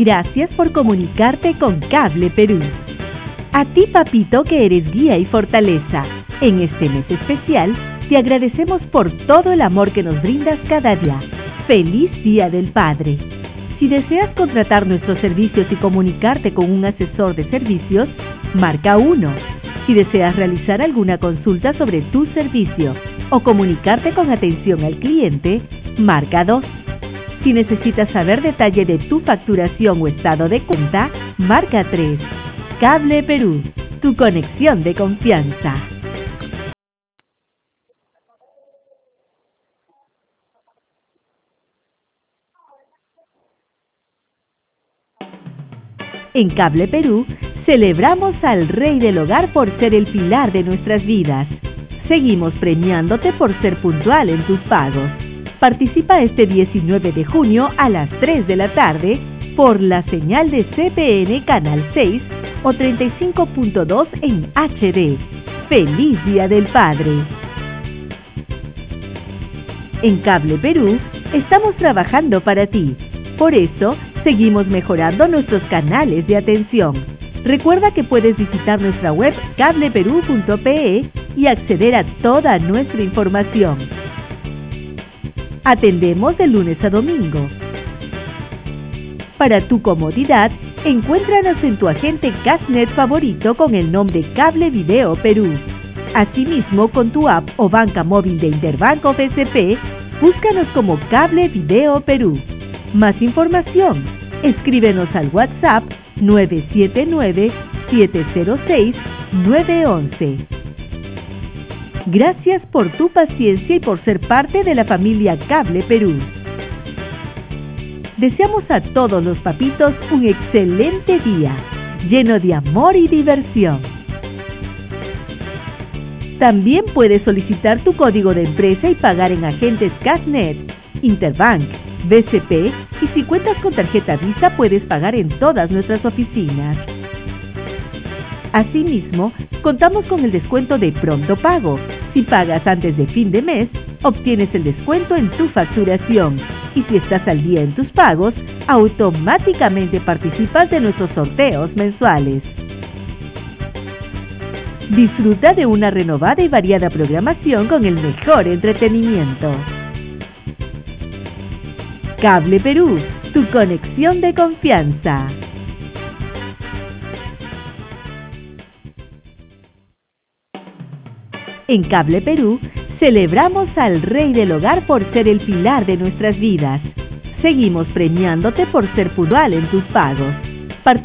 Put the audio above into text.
Gracias por comunicarte con Cable Perú. A ti, papito, que eres guía y fortaleza, en este mes especial, te agradecemos por todo el amor que nos brindas cada día. ¡Feliz Día del Padre! Si deseas contratar nuestros servicios y comunicarte con un asesor de servicios, marca 1. Si deseas realizar alguna consulta sobre tu servicio o comunicarte con atención al cliente, marca 2. Si necesitas saber detalle de tu facturación o estado de cuenta, marca 3. Cable Perú, tu conexión de confianza. En Cable Perú, celebramos al Rey del Hogar por ser el pilar de nuestras vidas. Seguimos premiándote por ser puntual en tus pagos. Participa este 19 de junio a las 3 de la tarde por la señal de CPN Canal 6 o 35.2 en HD. ¡Feliz Día del Padre! En Cable Perú, estamos trabajando para ti. Por eso, seguimos mejorando nuestros canales de atención. Recuerda que puedes visitar nuestra web cableperú.pe y acceder a toda nuestra información. Atendemos de lunes a domingo. Para tu comodidad, encuéntranos en tu agente Cashnet favorito con el nombre Cable Video Perú. Asimismo, con tu app o banca móvil de Interbank o BCP, búscanos como Cable Video Perú. Más información, escríbenos al WhatsApp 979-706-911. Gracias por tu paciencia y por ser parte de la familia Cable Perú. Deseamos a todos los papitos un excelente día, lleno de amor y diversión. También puedes solicitar tu código de empresa y pagar en agentes Cashnet, Interbank, BCP, y si cuentas con tarjeta Visa puedes pagar en todas nuestras oficinas. Asimismo, contamos con el descuento de Pronto Pago. Si pagas antes de fin de mes, obtienes el descuento en tu facturación. Y si estás al día en tus pagos, automáticamente participas de nuestros sorteos mensuales. Disfruta de una renovada y variada programación con el mejor entretenimiento. Cable Perú, tu conexión de confianza. En Cable Perú, celebramos al Rey del Hogar por ser el pilar de nuestras vidas. Seguimos premiándote por ser puntual en tus pagos.